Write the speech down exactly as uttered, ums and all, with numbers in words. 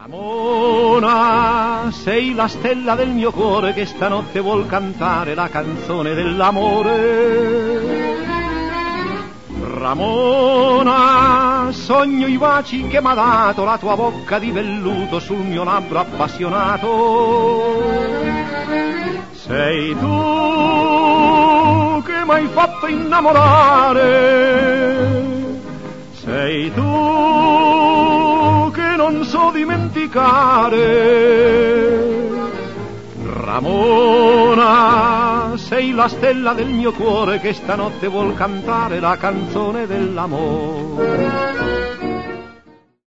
Ramona, sei la stella del mio cuore che stanotte vuol cantare la canzone dell'amore. Ramona, sogno i baci che m'ha dato la tua bocca di velluto sul mio labbro appassionato. Sei tu che m'hai fatto innamorare, sei tu che non so dimenticare. Ramona, sei la stella del mio cuore che stanotte vuol cantare la canzone dell'amore.